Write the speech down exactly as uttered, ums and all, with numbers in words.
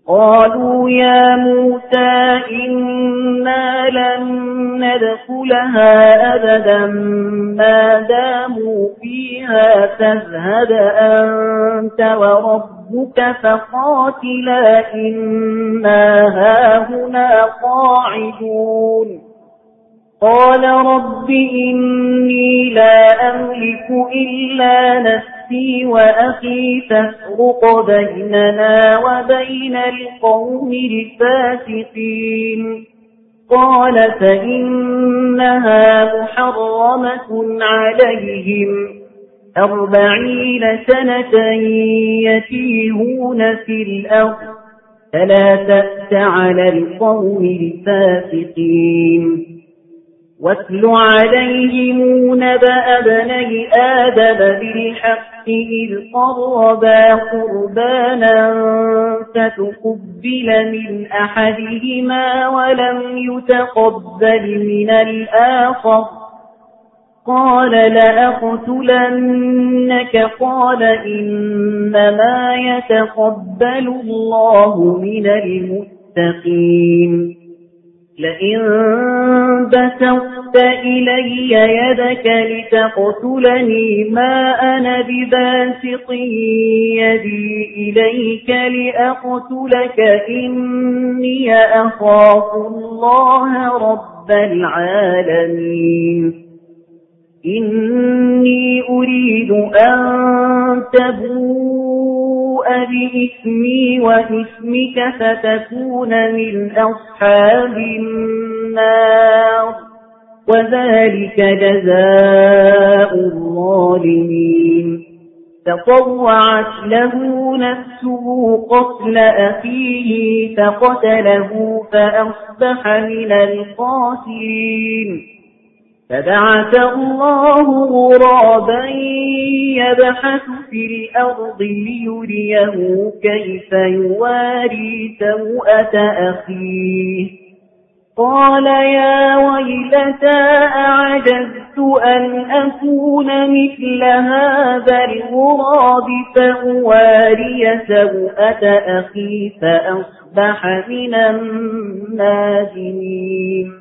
قالوا يا موسى إنا لن ندخلها أبدا ما داموا فيها فاذهب أنت وربك فقاتلا إنا هاهنا قاعدون قال رب إني لا أملك إلا نفسي وأخي فافرق بيننا وبين القوم الفاسقين قال فإنها محرمة عليهم أربعين سنة يتيهون في الأرض فلا تأس على القوم الفاسقين واتل عليهم نبأ بني آدم بالحق إذ قربا قربانا فتقبل من أحدهما ولم يتقبل من الآخر قال لأقتلنك قال إنما يتقبل الله من المتقين لئن بسطت إلي يدك لتقتلني ما أنا بباسط يدي إليك لأقتلك إني أخاف الله رب العالمين إني أريد أن تبوء بإثمي وإثمك فتكون من أصحاب النار وذلك جزاء الظالمين فطوعت له نفسه قتل أخيه فقتله فأصبح من الخاسرين فبعث الله غرابا يبحث في الأرض ليريه كيف يواري سوءة أخيه قال يا ويلتى أعجزت أن أكون مثل هذا الغراب فأواري سوءة أخي فأصبح من النادمين